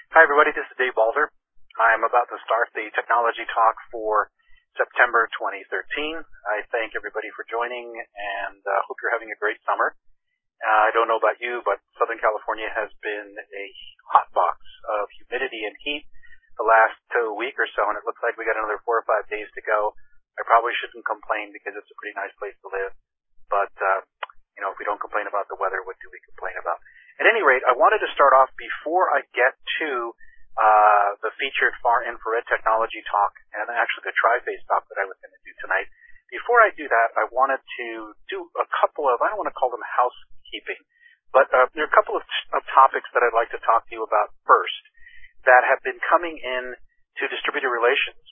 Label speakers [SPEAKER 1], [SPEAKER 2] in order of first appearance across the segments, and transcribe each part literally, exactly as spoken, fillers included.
[SPEAKER 1] Hi, everybody. This is Dave Balzer. I'm about to start the technology talk for September twenty thirteen. I thank everybody for joining and uh, hope you're having a great summer. Uh, I don't know about you, but Southern California has been a hot box of humidity and heat the last uh, week or so, and it looks like we got another four or five days to go. I probably shouldn't complain because it's a pretty nice place to live, but uh, you know, if we don't complain about the weather, what do we complain about? At any rate, I wanted to start off before I get to uh, the featured far infrared technology talk and actually the tri-phase talk that I was going to do tonight. Before I do that, I wanted to do a couple of, I don't want to call them housekeeping, but uh, there are a couple of, of topics that I'd like to talk to you about first that have been coming in to distributor relations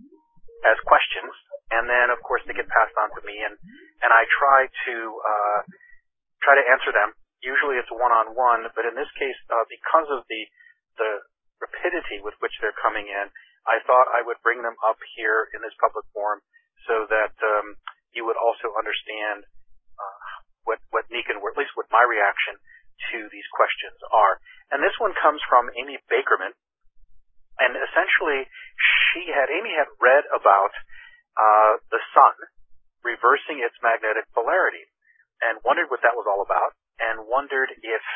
[SPEAKER 1] as questions, and then, of course, they get passed on to me, and, and I try to uh, try to answer them. Usually it's one-on-one, but in this case, uh, because of the the rapidity with which they're coming in, I thought I would bring them up here in this public forum so that um, you would also understand uh, what what Niken, or at least what my reaction to these questions are. And this one comes from Amy Bakerman, and essentially, she had Amy had read about uh, the sun reversing its magnetic polarity, and wondered what that was all about, and wondered if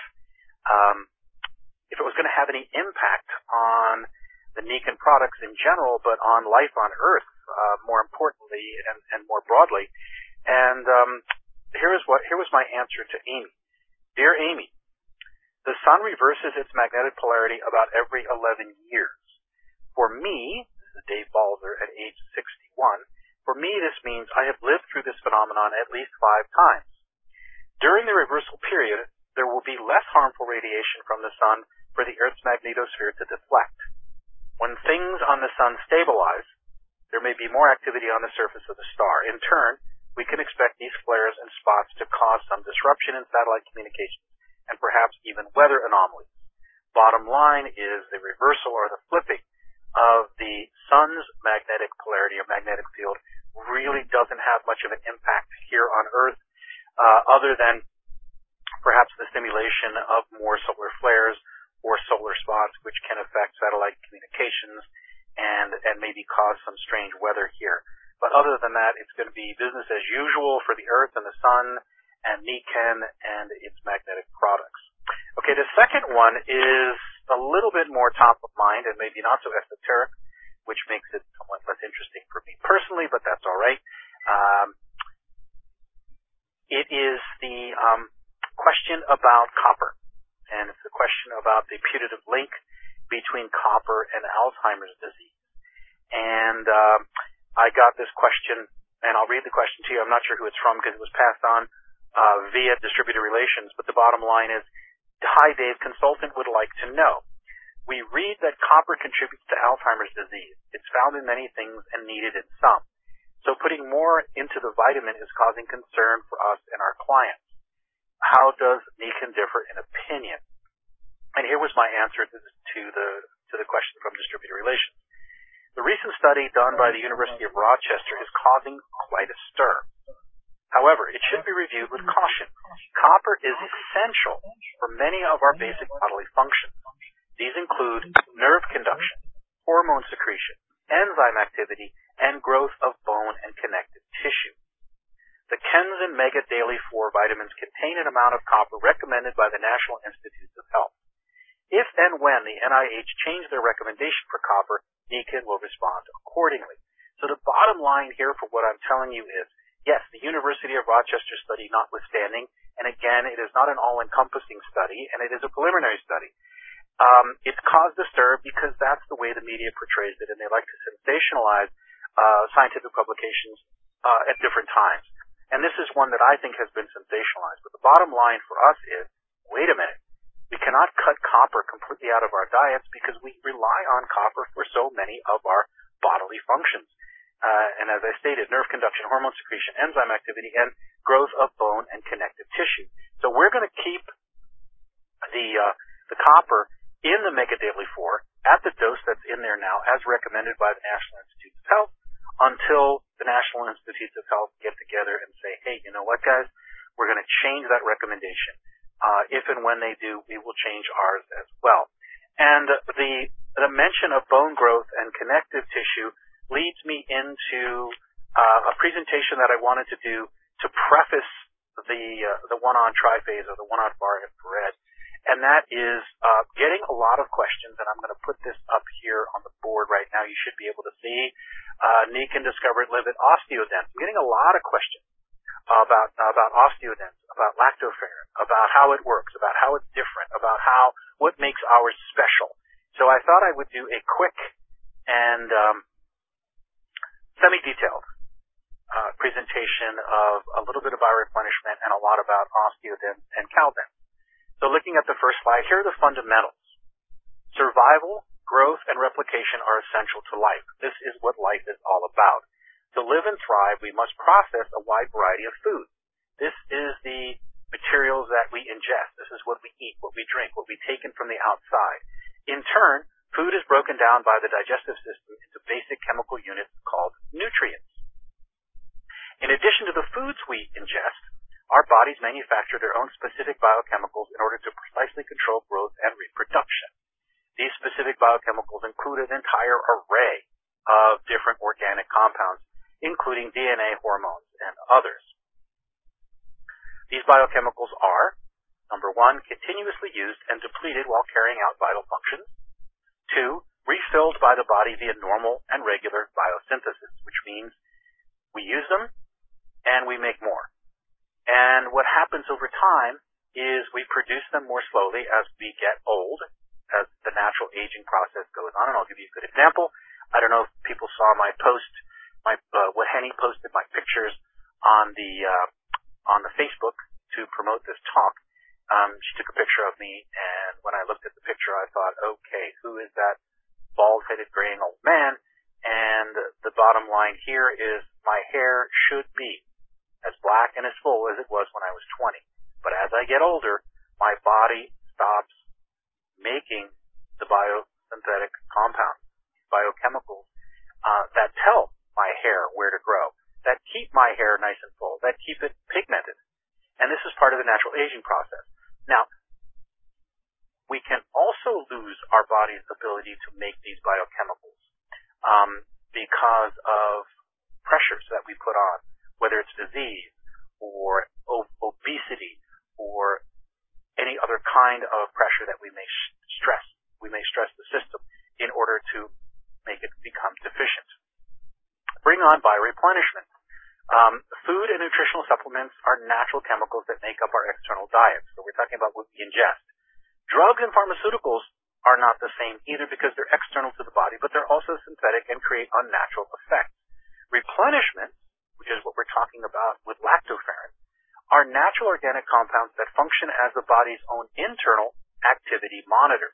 [SPEAKER 1] um, if it was going to have any impact on the Niken products in general, but on life on Earth uh, more importantly and, and more broadly. And um, here is what here was my answer to Amy. Dear Amy, the sun reverses its magnetic polarity about every eleven years. For me, this is Dave Balzer at age sixty-one, for me this means I have lived through this phenomenon at least five times. During the reversal period, there will be less harmful radiation from the sun for the Earth's magnetosphere to deflect. When things on the sun stabilize, there may be more activity on the surface of the star. In turn, we can expect these flares and spots to cause some disruption in satellite communications and perhaps even weather anomalies. Bottom line is the reversal or the flipping of the sun's magnetic polarity or magnetic field really doesn't have much of an impact here on Earth. Uh, other than perhaps the stimulation of more solar flares or solar spots, which can affect satellite communications and, and maybe cause some strange weather here. But other than that, it's going to be business as usual for the Earth and the Sun and Niken and its magnetic products. Okay, the second one is a little bit more top of mind and maybe not so esoteric, which makes it somewhat less interesting for me personally, but that's all right. Um, It is the um, question about copper, and it's the question about the putative link between copper and Alzheimer's disease. And um, I got this question, and I'll read the question to you. I'm not sure who it's from because it was passed on uh, via distributor relations, but the bottom line is, hi Dave, consultant would like to know. We read that copper contributes to Alzheimer's disease. It's found in many things and needed in some. So putting more into the vitamin is causing concern for us and our clients. How does Niken differ in opinion? And here was my answer to the, to the to the question from distributor relations. The recent study done by the University of Rochester is causing quite a stir. However, it should be reviewed with caution. Copper is essential for many of our basic bodily functions. These include nerve conduction, hormone secretion, enzyme activity, and growth of bone and connective tissue. The Kenzen Mega Daily four vitamins contain an amount of copper recommended by the National Institutes of Health. If and when the N I H change their recommendation for copper, Niken will respond accordingly. So the bottom line here for what I'm telling you is, yes, the University of Rochester study notwithstanding, and again, it is not an all-encompassing study, and it is a preliminary study. Um, it's caused a stir because that's the way the media portrays it, and they like to sensationalize uh, scientific publications uh, at different times. And this is one that I think has been sensationalized. But the bottom line for us is, wait a minute, we cannot cut copper completely out of our diets because we rely on copper for so many of our bodily functions. Uh, and as I stated, nerve conduction, hormone secretion, enzyme activity, and growth of bone and connective tissue. So we're going to keep the uh, the copper in the Mega Daily four at the dose that's in there now as recommended by the National Institutes of Health until the National Institutes of Health get together and say, hey, you know what, guys, we're going to change that recommendation. Uh, if and when they do, we will change ours as well. And the, the mention of bone growth and connective tissue leads me into uh, a presentation that I wanted to do to preface the uh, the one on triphase or the one on far infrared, and that is uh, getting a lot of questions. And I'm going to put this up here on the board right now. You should be able to see. Uh, Nikan discovered live at osteodents. I'm getting a lot of questions about about osteodents, about lactoferrin, about how it works, about how it's different, about how what makes ours special. So I thought I would do a quick and um, semi-detailed uh, presentation of a little bit of bioreplenishment and a lot about osteodents and caldents. So looking at the first slide, here are the fundamentals. Survival, growth, and replication are essential to life. This is what life is all about. To live and thrive, we must process a wide variety of food. This is the materials that we ingest. This is what we eat, what we drink, what we take in from the outside. In turn, food is broken down by the digestive system into basic chemical units called nutrients. In addition to the foods we ingest, our bodies manufacture their own specific biochemicals in order to precisely control growth and reproduction. These specific biochemicals include an entire array of different organic compounds, including D N A, hormones, and others. These biochemicals are, number one, continuously used and depleted while carrying out vital functions. Two, refilled by the body via normal and regular biosynthesis, which means we use them and we make more. And what happens over time is we produce them more slowly as we get old, as the natural aging process goes on. And I'll give you a good example. I don't know if people saw my post, my uh, what Henny posted my pictures on the uh, on the Facebook to promote this talk. Um, she took a picture of me, and when I looked at the picture, I thought, okay, who is that bald-headed, graying old man? And the bottom line here is my hair should be as black and as full as it was when I was twenty. But as I get older, my body stops making the biosynthetic compounds, biochemicals, uh, that tell my hair where to grow, that keep my hair nice and full, that keep it pigmented. And this is part of the natural aging process. Now, we can also lose our body's ability to make these biochemicals um, because of pressures that we put on, whether it's disease or o- obesity or any other kind of pressure that we may sh- stress. We may stress the system in order to make it become deficient. Bring on bioreplenishment. Um, food and nutritional supplements are natural chemicals that make up our external diet. So we're talking about what we ingest. Drugs and pharmaceuticals are not the same either because they're external to the body, but they're also synthetic and create unnatural effects. Replenishment, which is what we're talking about with lactoferrin, are natural organic compounds that function as the body's own internal activity monitors.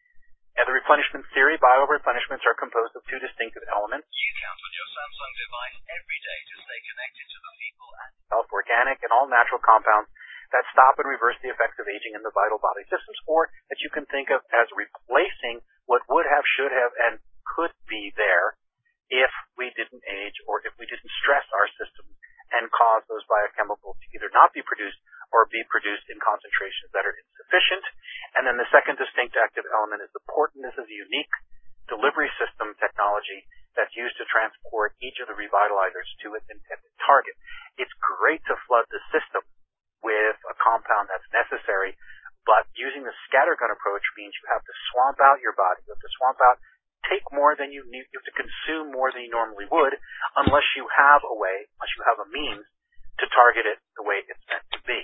[SPEAKER 1] In the replenishment theory, bioreplenishments are composed of two distinctive elements.
[SPEAKER 2] You count on your Samsung device every day to stay connected to the people and
[SPEAKER 1] organic and all natural compounds that stop and reverse the effects of aging in the vital body systems, or that you can think of as replacing what would have, should have, and could be there if we didn't age or if we didn't stress our systems and cause those biochemicals to either not be produced or be produced in concentrations that are insufficient. And then the second distinct active element is the portin. This is a unique delivery system technology that's used to transport each of the revitalizers to its intended target. It's great to flood the system with a compound that's necessary, but using the scattergun approach means you have to swamp out your body. You have to swamp out, take more than you need, you have to consume more than you normally would, unless you have a way, unless you have a means to target it the way it's meant to be.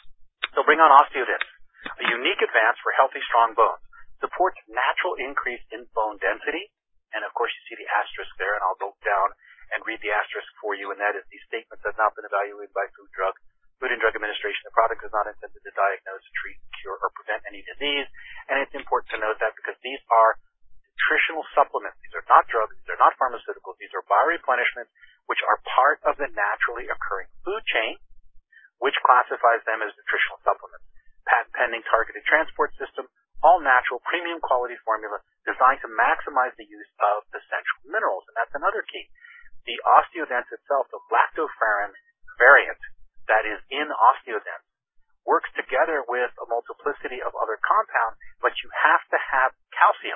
[SPEAKER 1] So bring on osteodents, a unique advance for healthy, strong bones. Supports natural increase in bone density, and of course you see the asterisk there, and I'll go down and read the asterisk for you, and that is these statements have not been evaluated by Food Drug Food and Drug Administration. The product is not intended to diagnose, treat, cure, or prevent any disease, and it's important to note that because these are nutritional supplements. These are not drugs. These are not pharmaceuticals. These are bioreplenishments, which are part of the naturally occurring food chain, which classifies them as nutritional supplements. Patent pending targeted transport system, all natural, premium quality formula designed to maximize the use of essential minerals. And that's another key. The osteodents itself, the lactoferrin variant that is in osteodents, works together with a multiplicity of other compounds, but you have to have calcium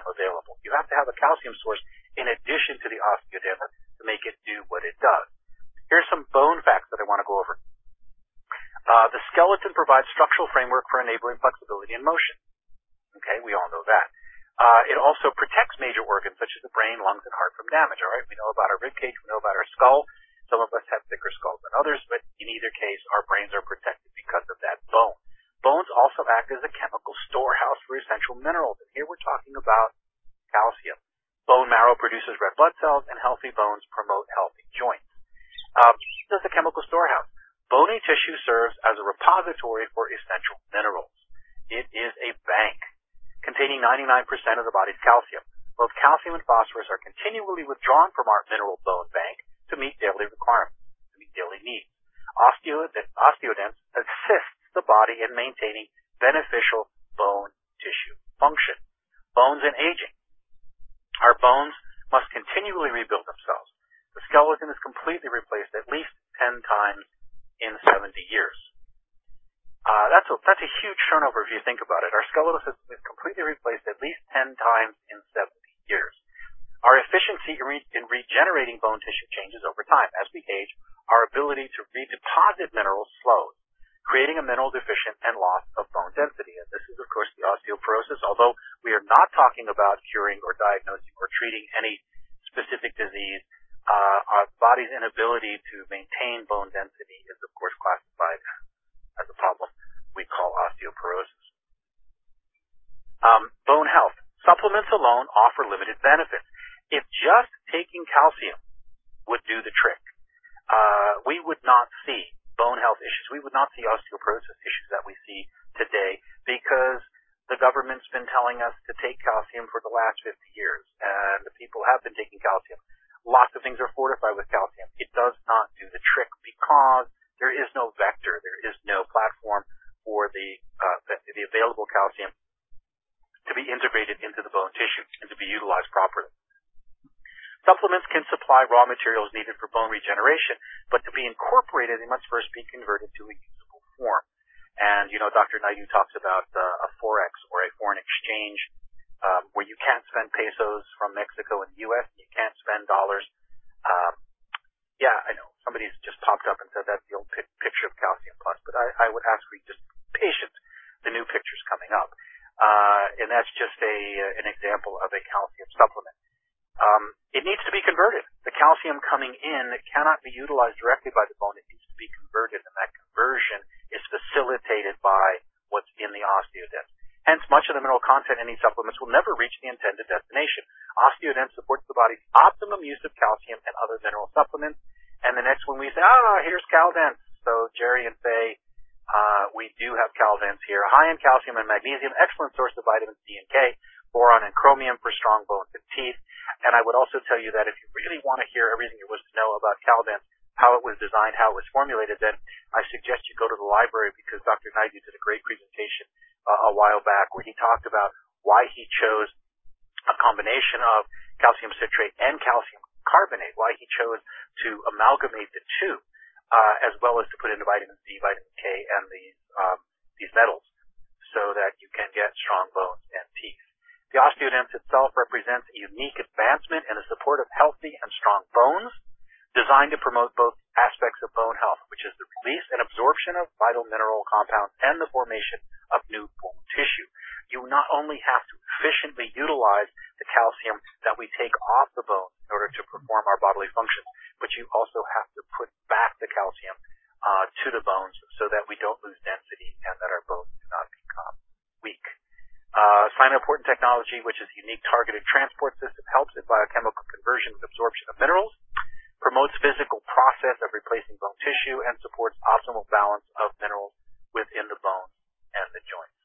[SPEAKER 1] calcium available. You have to have a calcium source in addition to the osteodense to make it do what it does. Here's some bone facts that I want to go over. Uh, the skeleton provides structural framework for enabling flexibility and motion. Okay, we all know that. Uh, it also protects major organs such as the brain, lungs, and heart from damage. All right, we know about our rib cage, we know about our skull. Some of us have thicker skulls than others, but in either case, our brains are protected because of that bone. Bones also act as a chemical storehouse for essential minerals, and here we're talking about calcium. Bone marrow produces red blood cells, and healthy bones promote healthy joints. Um, this is a chemical storehouse. Bony tissue serves as a repository for essential minerals. It is a bank containing ninety-nine percent of the body's calcium. Both calcium and phosphorus are continually withdrawn from our mineral bone bank to meet daily requirements, to meet daily needs. Osteodense assists the body in maintaining beneficial bone tissue function. Bones and aging. Our bones must continually rebuild themselves. The skeleton is completely replaced at least ten times in seventy years. Uh, that's a, that's a huge turnover if you think about it. Our skeletal system is completely replaced at least ten times in seventy years. Our efficiency in, re- in regenerating bone tissue changes over time. As we age, our ability to redeposit minerals slows, creating a mineral deficient and loss of bone density. And this is, of course, the osteoporosis. Although we are not talking about curing or diagnosing or treating any specific disease, uh, our body's inability to maintain bone density is, of course, classified as a problem we call osteoporosis. Um, bone health. Supplements alone offer limited benefits. If just taking calcium would do the trick, uh, we would not see bone health issues. We would not see osteoporosis issues that we see today because the government's been telling us to take calcium for the last fifty years, and the people have been taking calcium. Lots of things are fortified with calcium. It does not do the trick because there is no vector, there is no platform for the, uh, the, the available calcium to be integrated into the bone tissue and to be utilized properly. Supplements can supply raw materials needed for bone regeneration, but to be incorporated, they must first be converted to a usable form. And, you know, Doctor Naidu talks about uh, a forex or a foreign exchange um, where you can't spend pesos from Mexico and the U S, and you can't spend dollars. Um, yeah, I know. Somebody's just popped up and said that's the old p- picture of Calcium Plus, but I, I would ask for you just patient. The new picture's coming up. Uh, and that's just a uh, an example of a calcium supplement. Um, it needs to be converted. The calcium coming in cannot be utilized directly by the bone. It needs to be converted, and that conversion is facilitated by what's in the osteodense. Hence, much of the mineral content in these supplements will never reach the intended destination. Osteodense supports the body's optimum use of calcium and other mineral supplements. And the next one we say, ah, here's Caldense. So Jerry and Faye, uh, we do have Caldense here. High in calcium and magnesium, excellent source of vitamins D and K, boron and chromium for strong bones and teeth. And I would also tell you that if you really want to hear everything there was to know about Caldense, how it was designed, how it was formulated, then I suggest you go to the library because Doctor Naidu did a great presentation uh, a while back where he talked about why he chose a combination of calcium citrate and calcium carbonate, why he chose to amalgamate the two, uh, as well as to put in the vitamin C, vitamin K, and these um, these metals, so that you can get strong bones and teeth. The osteodense itself represents a unique advancement in the support of healthy and strong bones, designed to promote both aspects of bone health, which is the release and absorption of vital mineral compounds and the formation of new bone tissue. You not only have to efficiently utilize the calcium that we take off the bone in order to perform our bodily functions, but you also have to put back the calcium uh, to the bones so that we don't lose density and that our bones do not become weak. Uh, Sino-Important technology, which is a unique targeted transport system, helps in biochemical conversion and absorption of minerals, promotes physical process of replacing bone tissue, and supports optimal balance of minerals within the bones and the joints.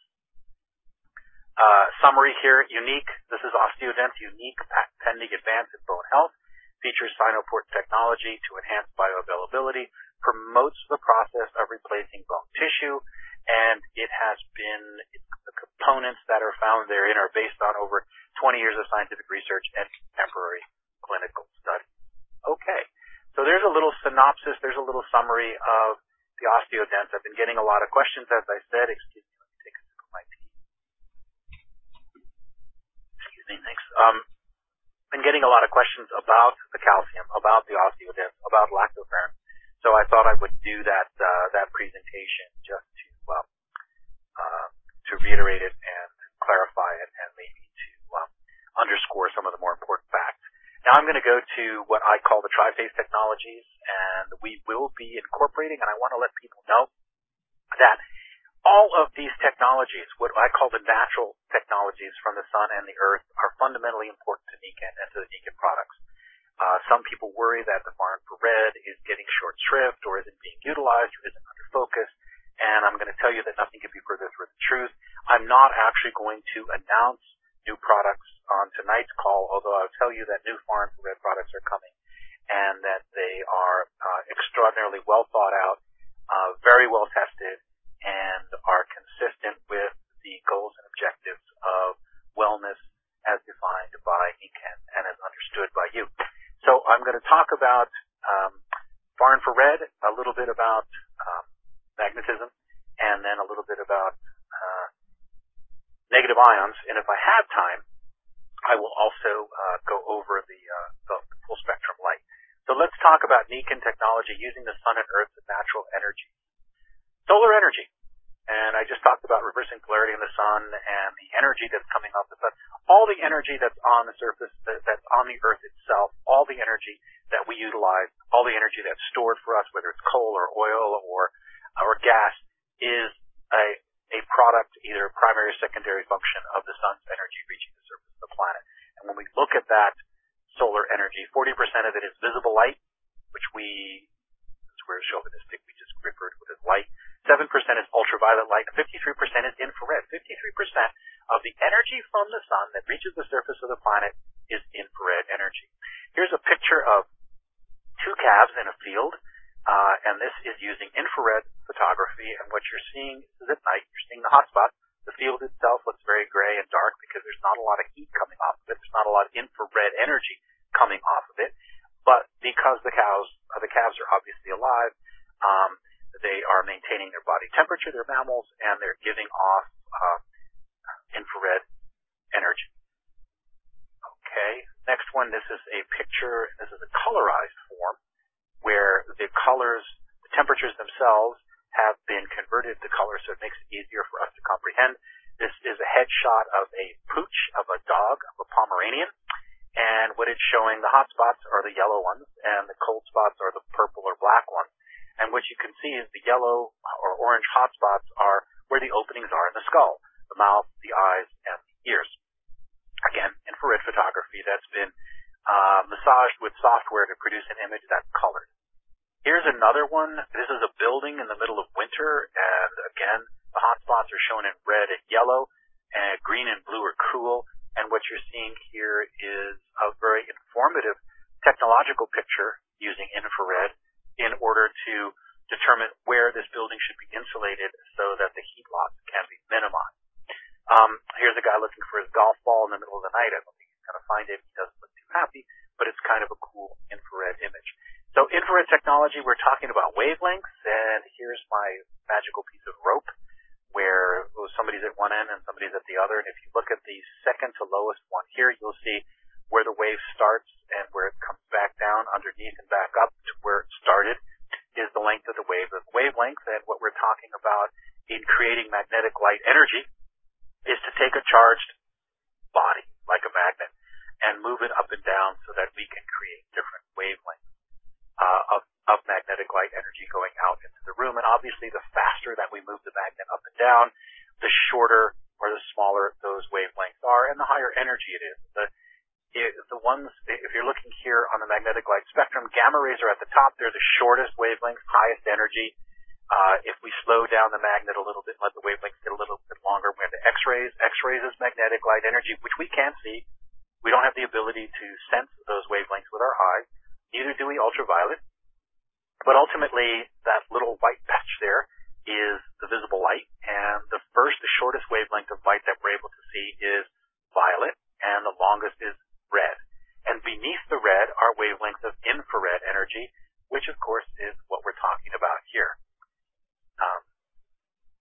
[SPEAKER 1] Uh, summary here, unique, this is Osteodense, unique pending advance in bone health, features Sino-Important technology to enhance bioavailability, promotes the process of replacing bone tissue, and it has been, the components that are found therein are based on over twenty years of scientific research and contemporary clinical studies. Okay, so there's a little synopsis, there's a little summary of the Osteodense. I've been getting a lot of questions, as I said. Excuse me, let me take a sip of my tea. Excuse me, thanks Um, been getting a lot of questions about the calcium, about the osteodense, about lactoferrin. So I thought I would do that uh, that presentation just to uh, uh, to reiterate it and clarify it, and maybe to um, underscore some of the more important facts. Now I'm going to go to what I call the tri-phase technologies, and we will be incorporating, and I want to let people know that all of these technologies, what I call the natural technologies from the sun and the earth, are fundamentally important to Nikken and to the Nikken products. Uh, some people worry that the far infrared is getting short shrift or isn't being utilized or isn't under focus, and I'm going to tell you that nothing could be further from the truth. I'm not actually going to announce new products on tonight's call, although I'll tell you that new far infrared products are coming and that they are uh, extraordinarily well thought out, uh, very well tested, and are consistent with the goals and objectives of wellness as defined by Nikken and as understood by you. So I'm going to talk about um, far infrared, a little bit about um, magnetism, and then a little bit about uh, negative ions. And if I have time, I will also uh, go over the, uh, the full spectrum light. So let's talk about Nikken technology using the sun and earth's natural energy. Solar energy. And I just talked about reversing polarity in the sun and the energy that's coming off the sun. All the energy that's on the surface, that, that's on the earth itself, all the energy that we utilize, all the energy that's stored for us, whether it's coal or oil or, or gas, is a, a product, either a primary or secondary function of the sun's energy reaching the surface of the planet. And when we look at that solar energy, forty percent of it is visible light, which we, since we're chauvinistic, we just refer to it as light. seven percent is ultraviolet light, and fifty-three percent is infrared. fifty-three percent of the energy from the sun that reaches the surface of the planet is infrared energy. Here's a picture of two calves in a field, uh, and this is using infrared photography, and what you're seeing is at night, you're seeing the hot spots. The field itself looks very gray and dark because there's not a lot of heat coming off of it. There's not a lot of infrared energy coming off of it, but because the cows, uh, the calves are obviously alive, um, they are maintaining their body temperature, they're mammals, and they're giving off uh, infrared energy. Okay, next one, this is a picture, this is a colorized form, where the colors, the temperatures themselves have been converted to color, so it makes it easier for us to comprehend. This is a headshot of a pooch, of a dog, of a Pomeranian, and what it's showing, the hot spots are the yellow ones, and the cold spots are the purple or black ones. And what you can see is the yellow or orange hotspots are where the openings are in the skull, the mouth, the eyes, and the ears. Again, infrared photography that's been uh, massaged with software to produce an image that's colored. Here's another one. This is a building in the middle of winter, and again, the hotspots are shown in red and yellow, and green and blue are cool. And what you're seeing here is a very informative technological picture using infrared in order to determine where this building should be insulated so that the heat loss can be minimized. Um, here's a guy looking for his golf ball in the middle of the night. I don't think he's going to find it. He doesn't look too happy, but it's kind of a cool infrared image. So infrared technology, we're talking about wavelengths, and here's my magical piece of rope where somebody's at one end and somebody's at the other. And if you look at the second to lowest one here, you'll see where the wave starts and where it comes back down underneath and back up to where it started is the length of the wave. The wavelength, and what we're talking about in creating magnetic light energy is to take a charged body, like a magnet, and move it up and down so that we can create different wavelengths uh, of, of magnetic light energy going out into the room. And obviously, the faster that we move the magnet up and down, the shorter or the smaller those wavelengths are, and the higher energy it is. The The ones, if you're looking here on the magnetic light spectrum, gamma rays are at the top. They're the shortest wavelengths, highest energy. Uh, if we slow down the magnet a little bit, let the wavelengths get a little bit longer, we have the X-rays. X-rays is magnetic light energy, which we can't see. We don't have the ability to sense those wavelengths with our eyes. Neither do we ultraviolet. But ultimately, that little white patch there is the visible light. And the first, the shortest wavelength of light that we're able to see is violet, and the longest is red. And beneath the red are wavelengths of infrared energy, which of course is what we're talking about here. Um,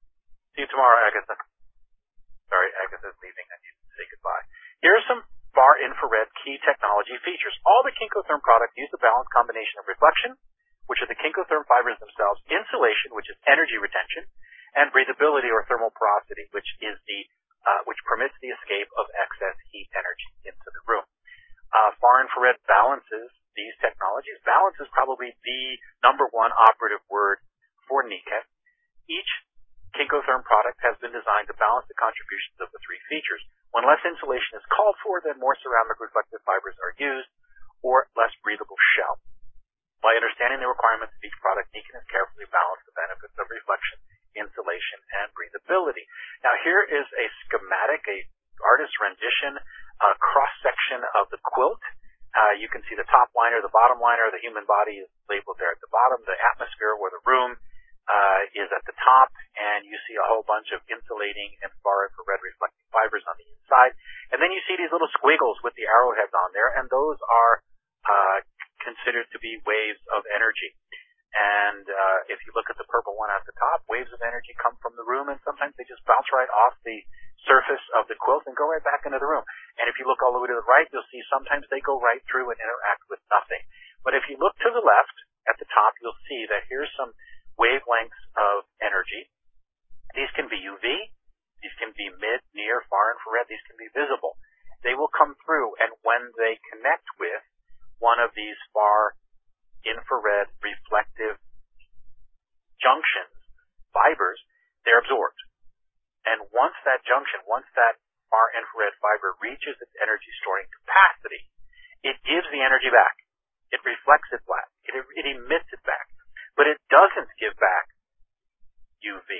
[SPEAKER 1] see you tomorrow, Agatha. Sorry, Agatha's leaving. I need to say goodbye. Here's some far far-infrared key technology features. All the Kincotherm products use a balanced combination of reflection, which are the Kincotherm fibers themselves, insulation, which is energy retention, and breathability or thermal porosity, which is the uh, which permits the escape of excess heat energy into the room. Uh, far-infrared balances these technologies. Balance is probably the number one operative word for N I C A. Each Kincotherm product has been designed to balance the contributions of the three features. When less insulation is called for, then more ceramic reflective fibers are used, or less breathable shell. By understanding the requirements of each product, N I C A has carefully balanced the benefits of reflection, insulation, and breathability. Now here is a schematic, a artist's rendition, a cross-section of the quilt. Uh, you can see the top liner, the bottom liner, the human body is labeled there at the bottom, the atmosphere or the room uh, is at the top, and you see a whole bunch of insulating and far-infrared reflecting fibers on the inside. And then you see these little squiggles with the arrowheads on there, and those are uh, considered to be waves of energy. And uh, if you look at the purple one at the top, waves of energy come from the room, and sometimes they just bounce right off the surface of the quilt and go right back into the room. And if you look all the way to the right, you'll see sometimes they go right through and interact with nothing. But if you look to the left at the top, you'll see that here's some wavelengths of energy. These can be U V, these can be mid, near, far infrared, these can be visible. They will come through, and when they connect with one of these far infrared reflective junctions, fibers, they're absorbed. And once that junction, once that far infrared fiber reaches its energy storing capacity, it gives the energy back. It reflects it back. It, it emits it back. But it doesn't give back U V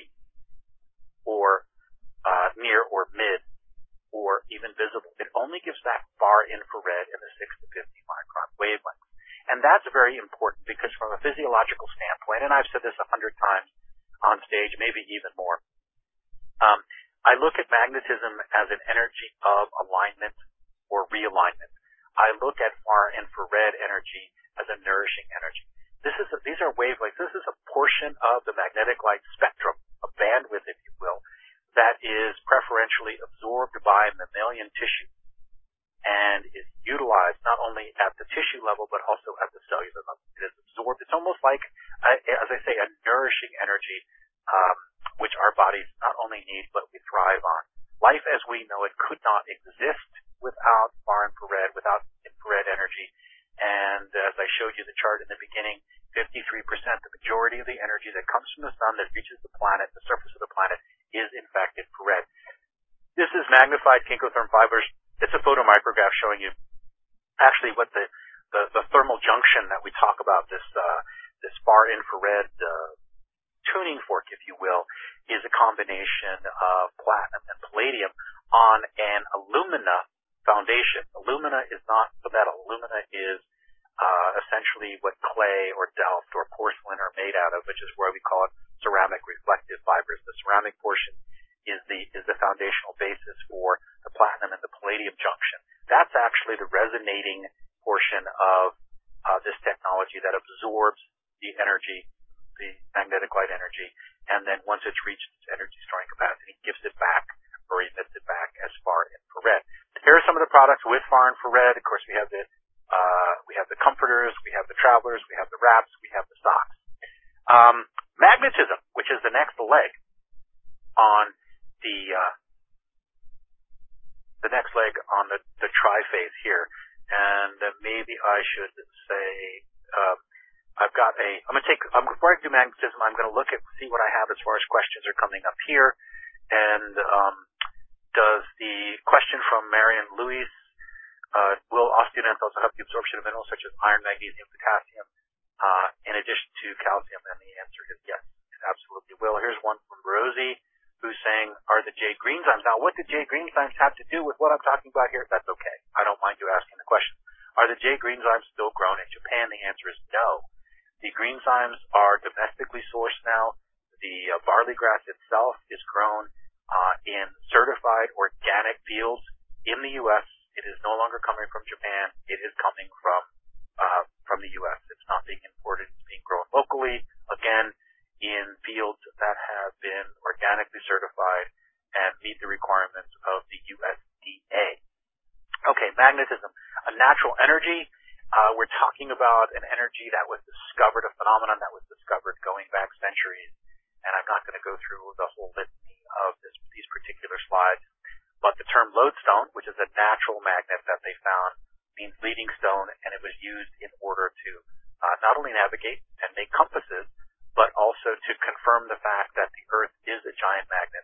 [SPEAKER 1] or uh, near or mid or even visible. It only gives back far infrared in the six to fifty micron wavelength. And that's very important because from a physiological standpoint, and I've said this a hundred times on stage, maybe even more, um, I look at magnetism as an energy of alignment or realignment. I look at far infrared energy as a nourishing energy. This is a, these are wavelengths. This is a portion of the magnetic light spectrum, a bandwidth, if you will, that is preferentially absorbed by mammalian tissue and is utilized not only at the tissue level but also at the cellular level. It is absorbed. It's almost like, as I say, a nourishing energy, um, which our bodies not only need but we thrive on. Life as we know it could not exist without far infrared, without infrared energy. And as I showed you the chart in the beginning, fifty-three percent, the majority of the energy that comes from the sun that reaches the planet, the surface of the planet, is in fact infrared. This is magnified Kincotherm fibers. It's a photomicrograph showing you actually what the, the, the thermal junction that we talk about, this, uh, this far infrared, uh, tuning fork, if you will, is a combination of platinum and palladium on an alumina foundation. Alumina is not the metal. Alumina is uh, essentially what clay or delft or porcelain are made out of, which is where we call it ceramic reflective fibers. The ceramic portion is the is the foundational basis for the platinum and the palladium junction. That's actually the resonating portion of uh, this technology that absorbs the energy, the magnetic light energy, and then once it's reached its energy storing capacity, gives it back or emits it back as far infrared. Here are some of the products with far infrared. Of course, we have the uh, we have the comforters, we have the travelers, we have the wraps, we have the socks. Um, magnetism, which is the next leg on the uh, the next leg on the, the triphase here, and uh, maybe I should say um, I've got a. I'm going to take. I'm before I do magnetism, I'm going to look at see what I have as far as questions are coming up here, and. Um, Does the question from Marion Louise, uh, will osteoidents also help the absorption of minerals such as iron, magnesium, potassium, uh, in addition to calcium? And the answer is yes, it absolutely will. Here's one from Rosie who's saying, are the J greenzymes, now what do J greenzymes have to do with what I'm talking about here? That's okay. I don't mind you asking the question. Are the J greenzymes still grown in Japan? The answer is no. The greenzymes are domestically sourced now. The uh, barley grass itself is grown Uh, in certified organic fields in the U S. It is no longer coming from Japan. It is coming from uh, from the U S. It's not being imported. It's being grown locally, again, in fields that have been organically certified and meet the requirements of the U S D A. Okay, magnetism, a natural energy. Uh, we're talking about an energy that was discovered, a phenomenon that was discovered going back centuries. And I'm not going to go through the whole litany of this, these particular slides. But the term lodestone, which is a natural magnet that they found, means leading stone, and it was used in order to uh, not only navigate and make compasses, but also to confirm the fact that the Earth is a giant magnet,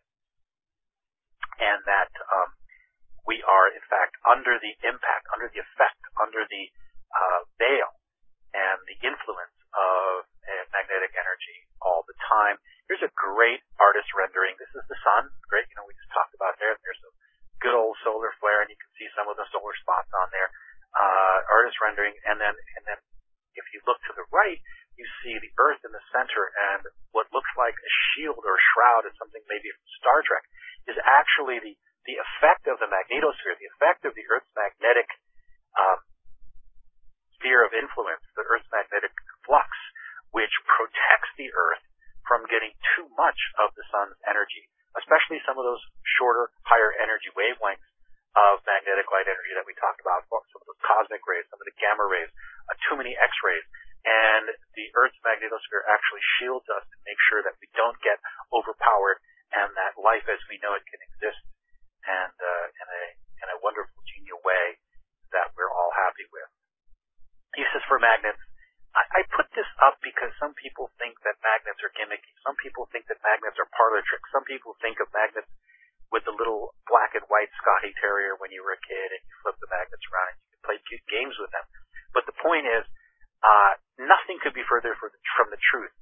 [SPEAKER 1] and that um, we are, in fact, under the impact, under the effect, under the uh, veil, and the influence of uh, magnetic energy all the time. Here's a great artist rendering. This is the sun. Great, you know, we just talked about there. There's a good old solar flare, and you can see some of the solar spots on there. Uh, artist rendering, and then, and then, if you look to the right, you see the Earth in the center, and what looks like a shield or a shroud, is something maybe from Star Trek, is actually the the effect of the magnetosphere, the effect of the Earth's magnetic um, sphere of influence, the Earth's magnetic flux, which protects the Earth from getting too much of the sun's energy, especially some of those shorter, higher energy wavelengths of magnetic light energy that we talked about, some of those cosmic rays, some of the gamma rays, uh, too many X-rays. And the Earth's magnetosphere actually shields us to make sure that we don't get overpowered and that life as we know it can exist and uh, in a in a wonderful, genial way that we're all happy with. Uses for magnets. I, I put this up because some people think that magnets are gimmicky. Some people think that magnets are parlor tricks. Some people think of magnets with the little black and white Scotty Terrier when you were a kid, and you flip the magnets around and you can play cute games with them. But the point is, uh, nothing could be further from the truth.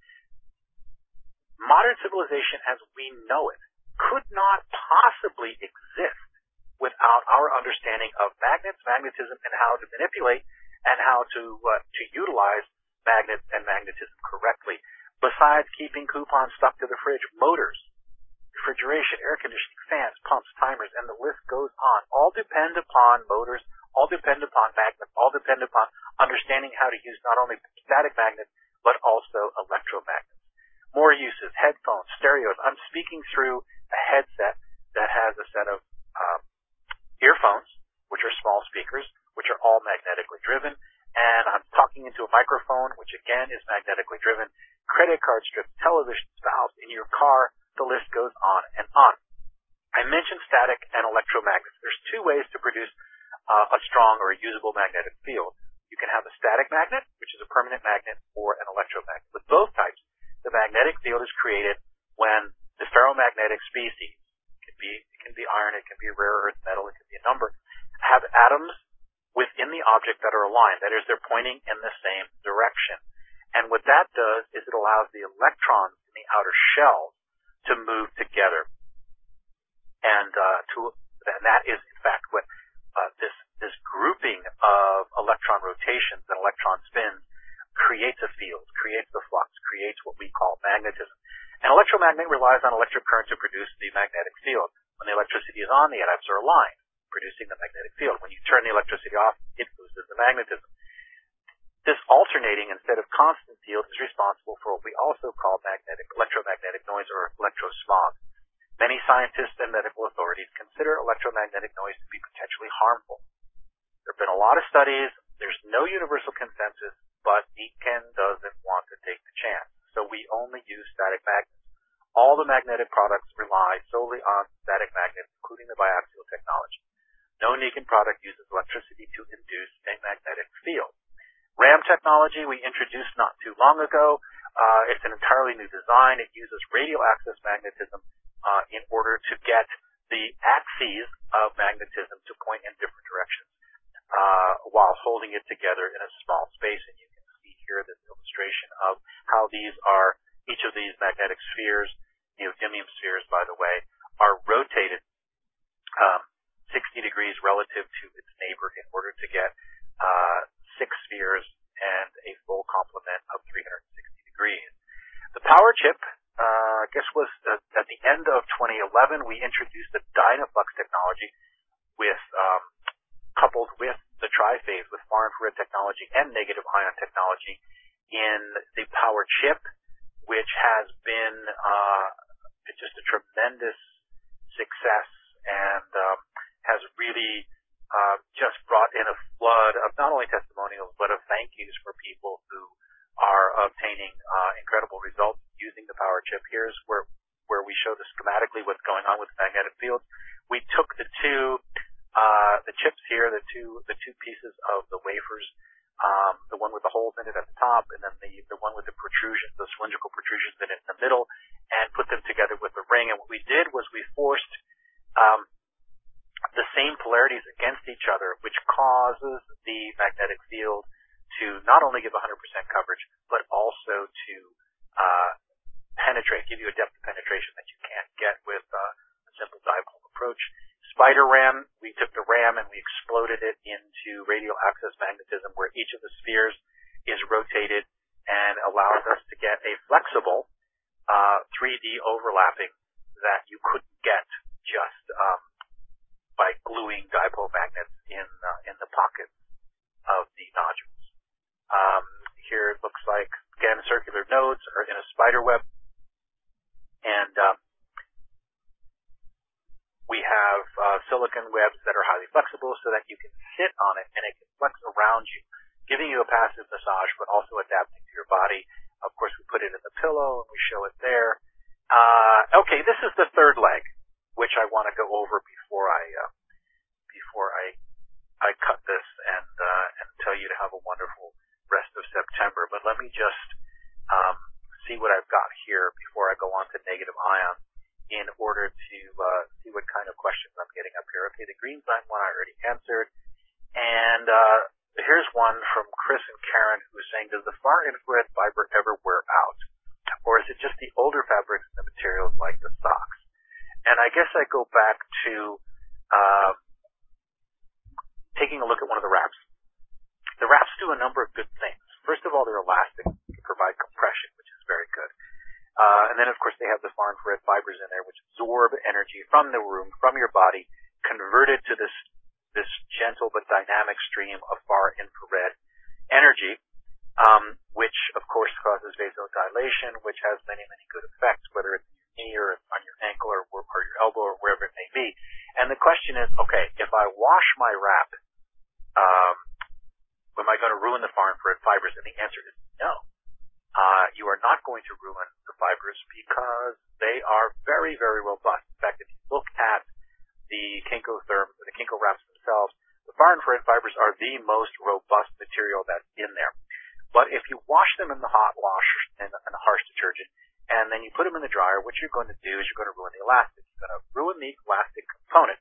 [SPEAKER 1] Modern civilization as we know it could not possibly exist without our understanding of magnets, magnetism, and how to manipulate and how to uh, to utilize magnets and magnetism correctly. Besides keeping coupons stuck to the fridge, motors, refrigeration, air conditioning, fans, pumps, timers, and the list goes on. All depend upon motors, all depend upon magnets, all depend upon understanding how to use not only static magnets, but also electromagnets. More uses, headphones, stereos. I'm speaking through a headset that has a set of um, earphones, which are small speakers, which are all magnetically driven, and I'm talking into a microphone, which again is magnetically driven, credit card strips, televisions, valves in your car, the list goes on and on. I mentioned static and electromagnets. There's two ways to produce uh, a strong or a usable magnetic field. You can have a static magnet, which is a permanent magnet, or an electromagnet. With both types, the magnetic field is created when the ferromagnetic species, it can be, it can be iron, it can be a rare earth metal, it can be a number, have atoms within the object that are aligned. That is, they're pointing in the same direction. And what that does is it allows the electrons in the outer shell to move together. And, uh, to, and that is, in fact, what uh, this, this grouping of electron rotations and electron spins creates a field, creates the flux, creates what we call magnetism. An electromagnet relies on electric current to produce the magnetic field. When the electricity is on, the atoms are aligned, producing the magnetic field. When you turn the electricity off, it loses the magnetism. This alternating instead of constant field is responsible for what we also call magnetic, electromagnetic noise or electrosmog. Many scientists and medical authorities consider electromagnetic noise to be potentially harmful. There have been a lot of studies. There's no universal consensus, but Deakin doesn't want to take the chance. So we only use static magnets. All the magnetic products rely solely on static magnets, including the biaxial technology. No Deakin product uses electricity to induce a magnetic field. RAM technology we introduced not too long ago. Uh, it's an entirely new design. It uses radial axis magnetism uh, in order to get the axes of magnetism to point in different directions uh, while holding it together in a small space. And you can see here this illustration of how these are, each of these magnetic spheres, neodymium spheres, by the way, are rotated um, sixty degrees relative to its neighbor in order to get uh, six spheres and a full complement of three hundred sixty degrees. The power chip, uh, I guess was uh, at the end of twenty eleven, we introduced the Dynaflux technology with, um, coupled with the triphase with far infrared technology and negative ion technology in the power chip, which has been, uh, just a tremendous success and, um, has really, uh, just brought in a flood of not only testimonials, but of thank yous for people who are obtaining uh, incredible results using the power chip. Here's where where we show the schematically what's going on with the magnetic fields. We took the two uh, the chips here, the two the two pieces of the wafers, um, the one with the holes in it at the top, and then the the one with the protrusions, the cylindrical protrusions in it in the middle, and put them together with the ring. And what we did was we forced um, the same polarities against each other, which causes the magnetic field to not only give one hundred percent coverage, but also to uh, penetrate, give you a depth of penetration that you can't get with uh, a simple dipole approach. Spider RAM, we took the RAM and we exploded it into radial axis magnetism, where each of the spheres is rotated and allows us to get a flexible uh, three D overlapping that you couldn't get just um, by gluing dipole magnets in uh, in the pockets of the nodules. Um, here it looks like, again, circular nodes are in a spider web, and um, we have uh, silicon webs that are highly flexible so that you can sit on it and it can flex around you, giving you a passive massage, but also adapting to your body. Of course, we put it in the pillow and we show it there. Uh, okay, this is the third leg, which I want to go over before I uh, before I I cut this and uh, and tell you to have a wonderful rest of September. But let me just um, see what I've got here before I go on to negative ions, in order to uh, see what kind of questions I'm getting up here. Okay, the green sign one I already answered. And uh, here's one from Chris and Karen, who's saying, does the far infrared fiber ever wear out? Or is it just the older fabrics and the materials like the socks? And I guess I go back to uh, taking a look at one of the wraps. The wraps do a number of good things. First of all, they're elastic, to provide compression, which is very good. Uh, and then, of course, they have the far infrared fibers in there, which absorb energy from the room, from your body, convert it to this this gentle but dynamic stream of far infrared energy, um, which, of course, causes vasodilation, which has many, many good effects, whether it's in your knee or on your ankle or, or your elbow or wherever it may be. And the question is, okay, if I wash my wrap, um, am I going to ruin the far infrared fibers? And the answer is no. Uh, you are not going to ruin the fibers because they are very, very robust. In fact, if you look at the Kinkotherm, the Kinko wraps themselves, the far infrared fibers are the most robust material that's in there. But if you wash them in the hot wash and in a harsh detergent, and then you put them in the dryer, what you're going to do is you're going to ruin the elastic. You're going to ruin the elastic component.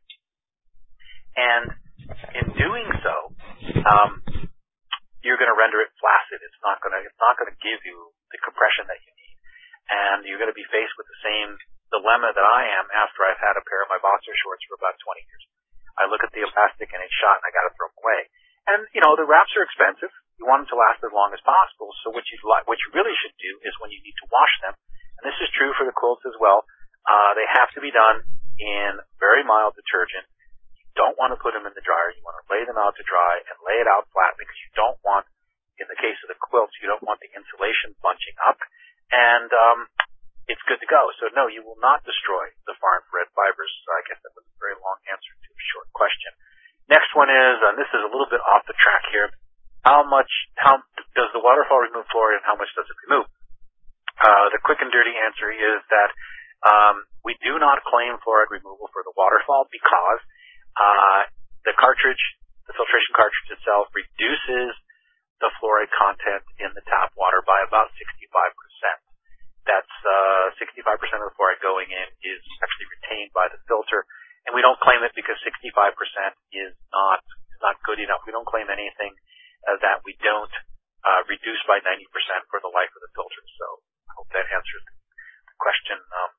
[SPEAKER 1] And in doing so, um, you're going to render it flaccid. It's not going to, it's not going to give you the compression that you need. And you're going to be faced with the same dilemma that I am after I've had a pair of my boxer shorts for about twenty years. I look at the elastic and it's shot and I got to throw them away. And, you know, the wraps are expensive. You want them to last as long as possible. So what you what you really should do is when you need to wash them, and this is true for the quilts as well, uh, they have to be done in very mild detergent. Don't want to put them in the dryer. You want to lay them out to dry and lay it out flat, because you don't want, in the case of the quilts, you don't want the insulation bunching up, and um, it's good to go. So no, you will not destroy the far infrared fibers. So I guess that was a very long answer to a short question. Next one is, and this is a little bit off the track here, how much, how does the waterfall remove fluoride and how much does it remove? Uh, the quick and dirty answer is that um, we do not claim fluoride removal for the waterfall because Uh, the cartridge, the filtration cartridge itself, reduces the fluoride content in the tap water by about sixty-five percent. That's, uh, sixty-five percent of the fluoride going in is actually retained by the filter, and we don't claim it because sixty-five percent is not, is not good enough. We don't claim anything uh, that we don't, uh, reduce by ninety percent for the life of the filter. So I hope that answers the question. Um,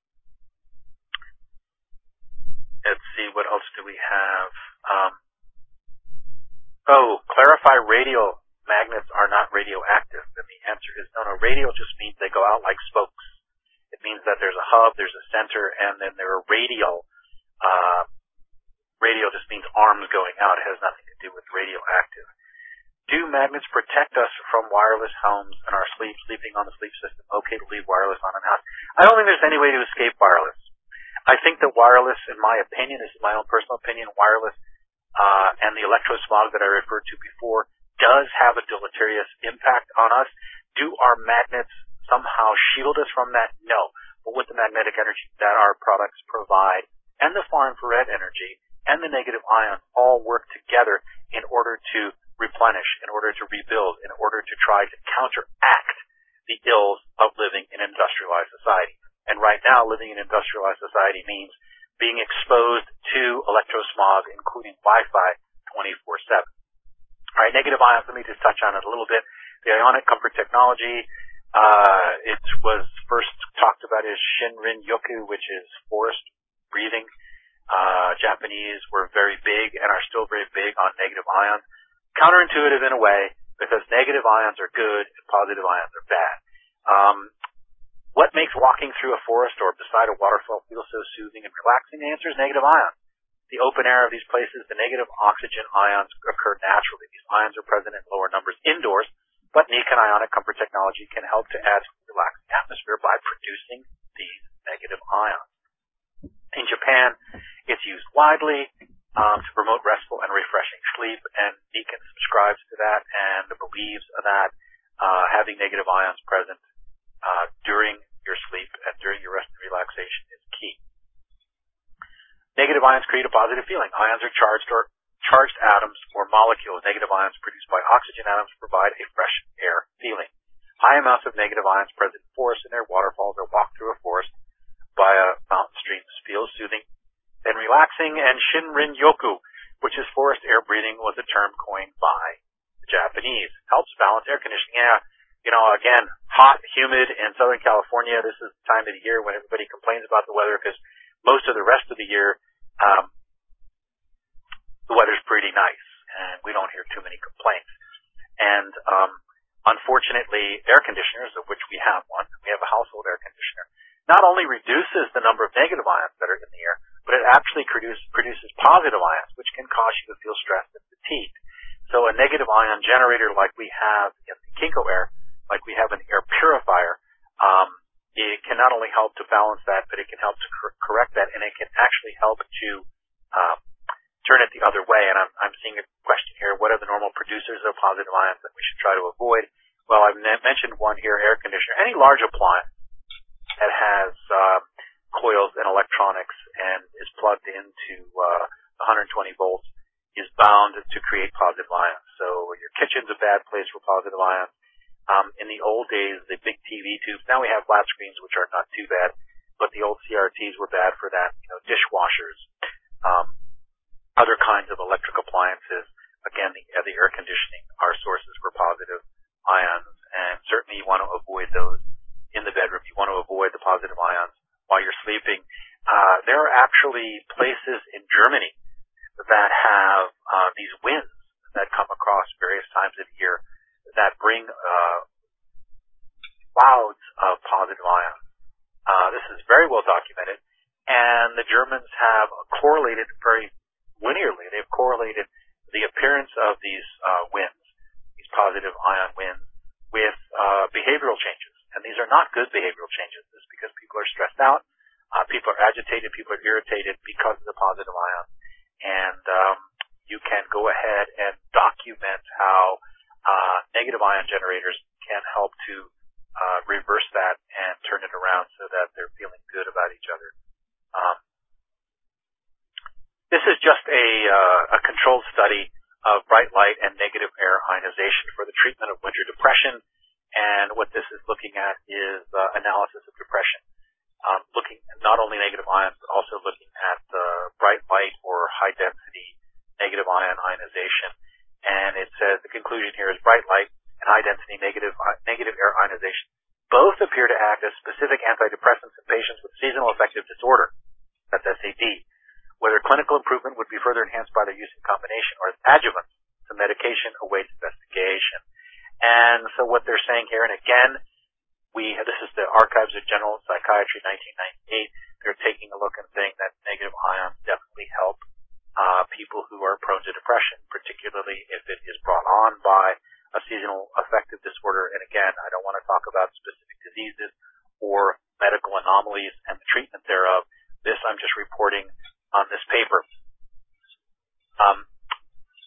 [SPEAKER 1] Let's see, what else do we have? Um, oh, clarify radial magnets are not radioactive. And the answer is no, no. Radial just means they go out like spokes. It means that there's a hub, there's a center, and then there are radial. Uh, radial just means arms going out. It has nothing to do with radioactive. Do magnets protect us from wireless homes and our sleep, sleeping on the sleep system? Okay to leave wireless on in house. I don't think there's any way to escape wireless. I think that wireless, in my opinion, this is my own personal opinion, wireless uh, and the electrosmog that I referred to before does have a deleterious impact on us. Do our magnets somehow shield us from that? No. But with the magnetic energy that our products provide, and the far infrared energy, and the negative ions all work together in order to replenish, in order to rebuild, in order to try to counteract the ills of living in industrialized society. And right now, living in industrialized society means being exposed to electrosmog, including Wi-Fi, twenty-four seven. All right, negative ions, let me just touch on it a little bit. The ionic comfort technology, uh, it was first talked about as Shinrin Yoku, which is forest breathing. Uh, Japanese were very big and are still very big on negative ions. Counterintuitive in a way, because negative ions are good and positive ions are bad. Um, what makes walking through a forest or beside a waterfall feel so soothing and relaxing? The answer is negative ions. The open air of these places, the negative oxygen ions occur naturally. These ions are present in lower numbers indoors, but Nikon ionic comfort technology can help to add to the relaxing atmosphere by producing these negative ions. In Japan, it's used widely um, to promote restful and refreshing sleep, and Nikon subscribes to that and believes that uh, having negative ions present uh, during your sleep and during your rest and relaxation is key. Negative ions create a positive feeling. Ions are charged or charged atoms or molecules. Negative ions produced by oxygen atoms provide a fresh air feeling. High amounts of negative ions present in forests and near waterfalls or walk through a forest via mountain streams feels soothing and relaxing. And Shinrin Yoku, which is forest air breathing, was a term coined by the Japanese. Helps balance air conditioning. Yeah, you know, again, hot, humid in Southern California. This is the time of the year when everybody complains about the weather because most of the rest of the year, um, the weather's pretty nice and we don't hear too many complaints. And, um, unfortunately, air conditioners, of which we have one, we have a household air conditioner, not only reduces the number of negative ions that are in the air, but it actually produce, produces positive ions, which can cause you to feel stressed and fatigued. So a negative ion generator like we have in the Kinko Air, like we have an air purifier, um, it can not only help to balance that, but it can help to cor- correct that, and it can actually help to um, turn it the other way. And I'm, I'm seeing a question here, what are the normal producers of positive ions that we should try to avoid? Well, I've ne- mentioned one here, air conditioner. Any large appliance that has uh, coils and electronics and is plugged into uh, one hundred twenty volts is bound to create positive ions. So your kitchen's a bad place for positive ions. Um, in the old days, the big T V tubes, now we have flat screens, which are not too bad, but the old C R Ts were bad for that. You know, dishwashers, um, other kinds of electric appliances. Again, the, uh, the air conditioning are sources for positive ions, and certainly you want to avoid those in the bedroom. You want to avoid the positive ions while you're sleeping. Uh, there are actually places in Germany that have uh, these winds that come across various times of the year that bring uh, clouds of positive ions. Uh, this is very well documented, and the Germans have correlated very linearly. They've correlated the appearance of these uh, winds, these positive ion winds, with uh, behavioral changes. And these are not good behavioral changes. This is because people are stressed out, uh, people are agitated, people are irritated because of the positive ion. And um, you can go ahead and document how uh, negative ion generators can help to uh, reverse that and turn it around so that they're feeling good about each other. Um, this is just a, uh, a controlled study of bright light and negative air ionization for the treatment of winter depression. And what this is looking at is uh, analysis of depression, um, looking at not only negative ions, but also looking at uh, bright light or high density negative ion ionization. And it says the conclusion here is bright light and high density negative uh, negative air ionization both appear to act as specific antidepressants in patients with seasonal affective disorder. That's S A D. Whether clinical improvement would be further enhanced by their use in combination or as adjuvants to medication awaits investigation. And so what they're saying here, and again, we this is the Archives of General Psychiatry, nineteen ninety-eight. They're taking a look and saying that negative ions definitely help uh, people who are prone to depression, particularly if it is brought on by a seasonal affective disorder. And again, I don't want to talk about specific diseases or medical anomalies and the treatment thereof. This I'm just reporting on this paper. Um,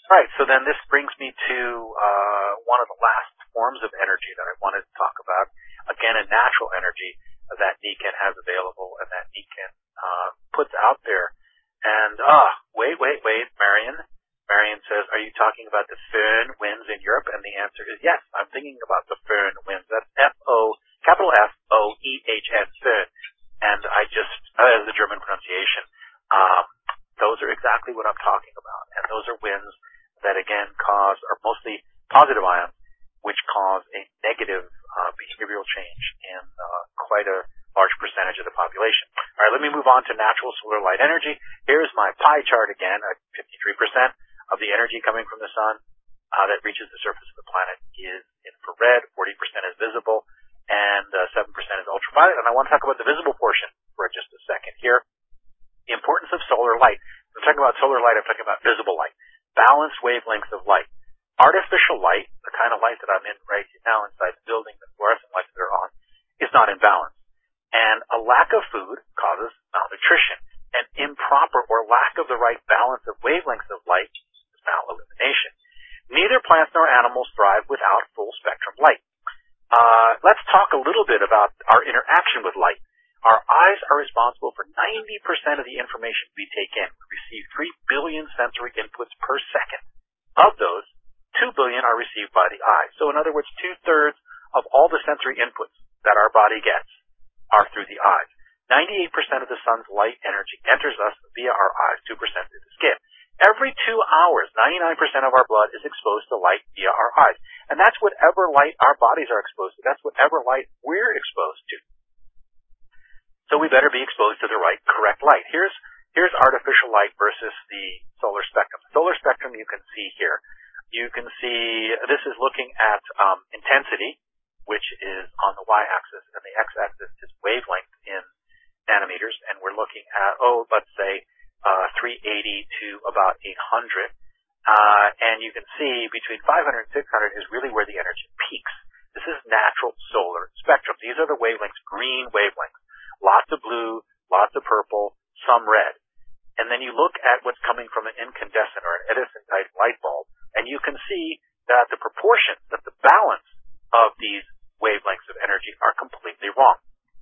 [SPEAKER 1] All right, so then this brings me to uh, one of the last forms of energy that I wanted to talk about. Again, a natural energy that Nikan has available and that Nikan uh, puts out there. And, ah, uh, wait, wait, wait, Marion. Marion says, are you talking about the Föhn winds in Europe? And the answer is yes, I'm thinking about the Föhn winds. That's F O, capital F O E H N, Föhn. And I just, uh, as the German pronunciation, um, those are exactly what I'm talking about. And those are winds that again cause, are mostly positive ions, which cause a negative uh, behavioral change in uh, quite a large percentage of the population. All right, let me move on to natural solar light energy. Here's my pie chart again. Uh, fifty-three percent of the energy coming from the sun uh, that reaches the surface of the planet is infrared, forty percent is visible, and uh, seven percent is ultraviolet. And I want to talk about the visible portion for just a second here. The importance of solar light. When I'm talking about solar light, I'm talking about visible light. Balanced wavelengths of light. Artificial light, the kind of light that I'm in right now inside the building, the fluorescent lights that are on, is not in balance. And a lack of food causes malnutrition. An improper or lack of the right balance of wavelengths of light is malillumination. Neither plants nor animals thrive without full spectrum light. Uh, let's talk a little bit about our interaction with light. Our eyes are responsible for ninety percent of the information we take in. We receive three billion sensory inputs per second. Of those, two billion are received by the eye. So in other words, two-thirds of all the sensory inputs that our body gets are through the eyes. ninety-eight percent of the sun's light energy enters us via our eyes, two percent through the skin. Every two hours, ninety-nine percent of our blood is exposed to light via our eyes. And that's whatever light our bodies are exposed to. That's whatever light we're exposed to. So we better be exposed to the right, correct light. Here's, here's artificial light versus the solar spectrum. The solar spectrum you can see here. You can see, this is looking at um, intensity, which is on the y-axis, and the x-axis is wavelength in nanometers, and we're looking at, oh, let's say, uh, three eighty to about eight hundred. Uh, and you can see between five hundred and six hundred is really where the energy peaks. This is natural solar spectrum. These are the wavelengths, green wavelengths. Lots of blue, lots of purple, some red. And then you look at what's coming from an incandescent or an Edison-type light bulb, and you can see that the proportions, that the balance of these wavelengths of energy are completely wrong.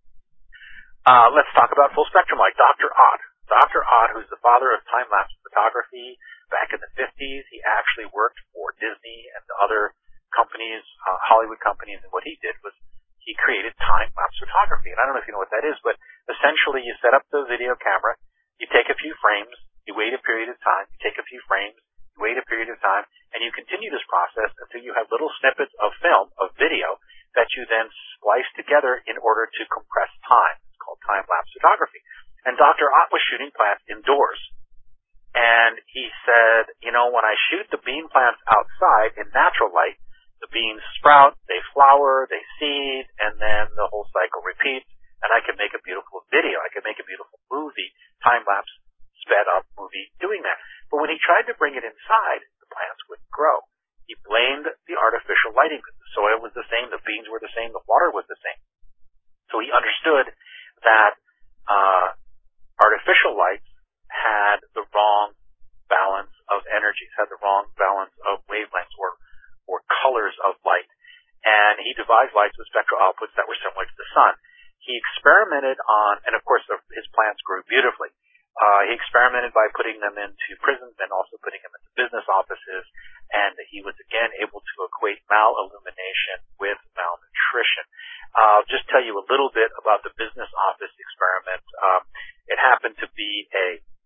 [SPEAKER 1] Uh, let's talk about full spectrum light. Doctor Ott. Doctor Ott, who's the father of time-lapse photography back in the fifties, he actually worked for Disney and other companies, uh, Hollywood companies, and what he did was he created time-lapse photography. And I don't know if you know what that is, but essentially you set up the video camera, you take a few frames, you wait a period of time, you take a few frames, you wait a period of time, and you continue this process until you have little snippets of film, of video, that you then splice together in order to compress time. It's called time-lapse photography. And Doctor Ott was shooting plants indoors. And he said, you know, when I shoot the bean plants outside in natural light, the beans sprout, they flower, they seed, and then the whole cycle repeats, and I can make a beautiful video. I can make a beautiful movie, time-lapse, sped-up movie doing that. But when he tried to bring it inside, the plants wouldn't grow. He blamed the artificial lighting because the soil was the same, the beans were the same, the water was the same. So he understood that uh artificial lights had the wrong balance of energies, had the wrong balance of wavelengths or or colors of light. And he devised lights with spectral outputs that were similar to the sun. He experimented on, and of course his plants grew beautifully. Uh, he experimented by putting them into prisons and also putting them into business offices. And he was again able to equate malillumination with malnutrition. I'll just tell you a little bit about the business office experiment. Um, it happened to be a,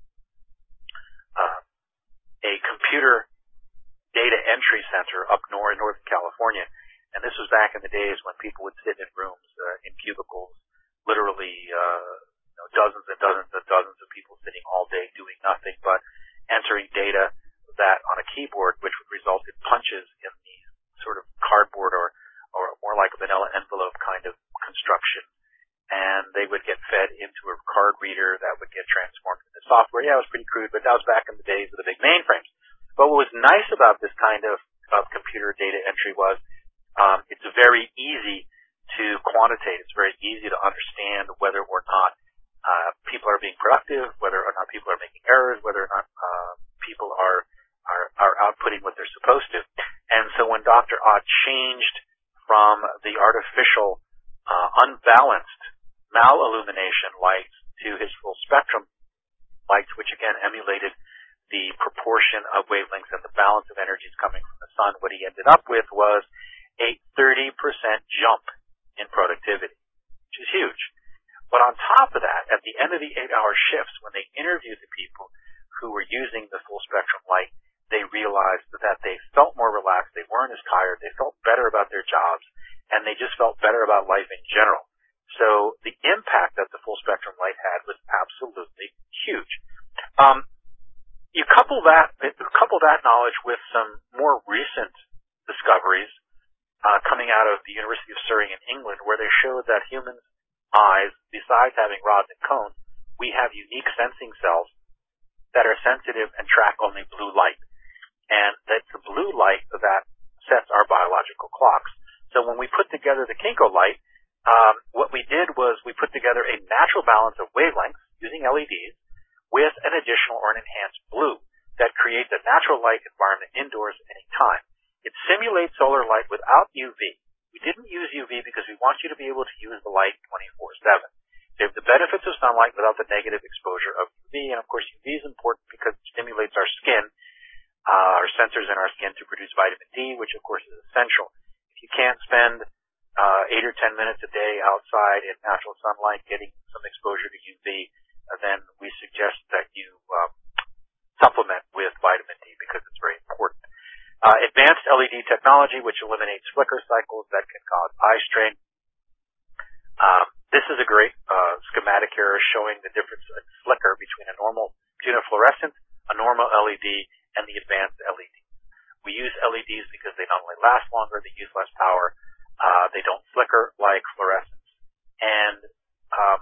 [SPEAKER 1] uh, a computer data entry center up north in Northern California. And this was back in the days when people would sit in rooms, uh, in cubicles, literally, uh, you know, dozens and dozens and dozens of people sitting all day doing nothing but entering data that on a keyboard, which would result in punches in the sort of cardboard or, or more like a vanilla envelope kind of construction. And they would get fed into a card reader that would get transformed into software. Yeah, it was pretty crude, but that was back in the days of the big mainframes. But what was nice about this kind of, of computer data entry was um, it's very easy to quantitate. It's very easy to understand whether or not uh, people are being productive, whether or not people are making errors, whether or not uh, people are are, are outputting what they're supposed to. And so when Doctor Ott changed from the artificial, uh, unbalanced malillumination lights to his full spectrum lights, which again emulated the proportion of wavelengths and the balance of energies coming from the sun, what he ended up with was a thirty percent jump in productivity, which is huge. But on top of that, at the end of the eight-hour shifts, when they interviewed the people who were using the full spectrum light, they realized that they felt more relaxed, they weren't as tired, they felt better about their jobs, and they just felt better about life in general. So the impact that the full spectrum light had was absolutely huge. Um, you couple that, couple that knowledge with some more recent discoveries uh, coming out of the University of Surrey in England, where they showed that humans' eyes, besides having rods and cones, we have unique sensing cells that are sensitive and track only blue light. And that's the blue light that sets our biological clocks. So when we put together the Kinko light, um, what we did was we put together a natural balance of wavelengths using L E Ds with an additional or an enhanced blue that creates a natural light environment indoors anytime. It simulates solar light without U V. We didn't use U V because we want you to be able to use the light twenty-four seven. They have the benefits of sunlight without the negative exposure of U V, and of course U V is important because it stimulates our skin, uh, our sensors in our skin to produce vitamin D, which of course is essential. If you can't spend uh, eight or ten minutes a day outside in natural sunlight getting some exposure to U V, uh, then we suggest that you um, supplement with vitamin D because it's very important. Uh, advanced L E D technology, which eliminates flicker cycles that can cause eye strain. Um, this is a great uh, schematic here showing the difference in flicker between a normal between a fluorescent, a normal L E D, and the advanced L E D. We use L E Ds because they not only last longer, they use less power, uh, they don't flicker like fluorescents, and um,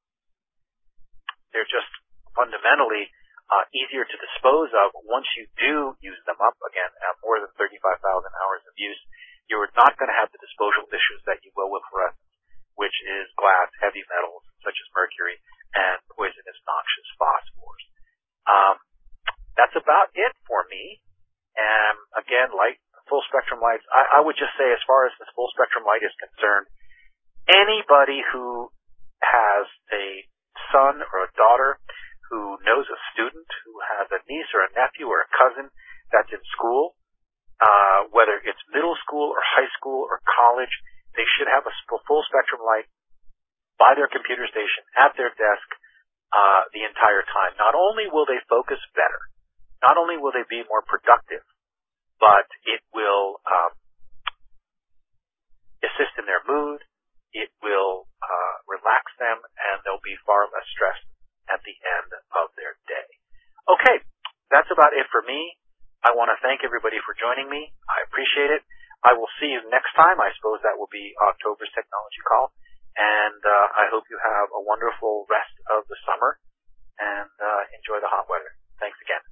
[SPEAKER 1] they're just fundamentally Uh, easier to dispose of once you do use them up. Again, at more than thirty-five thousand hours of use, you're not going to have the disposal issues that you will with fluorescents, which is glass, heavy metals such as mercury, and poisonous noxious phosphors. Um, that's about it for me. And again, light, full spectrum lights, I, I would just say as far as this full spectrum light is concerned, anybody who has a son or a daughter who knows a student who has a niece or a nephew or a cousin that's in school, uh, whether it's middle school or high school or college, they should have a full spectrum light by their computer station at their desk uh, the entire time. Not only will they focus better, not only will they be more productive, but it will um, assist in their mood, it will uh, relax them, and they'll be far less stressed at the end of their day. Okay, that's about it for me. I want to thank everybody for joining me. I appreciate it. I will see you next time. I suppose that will be October's technology call. And uh, I hope you have a wonderful rest of the summer and uh, enjoy the hot weather. Thanks again.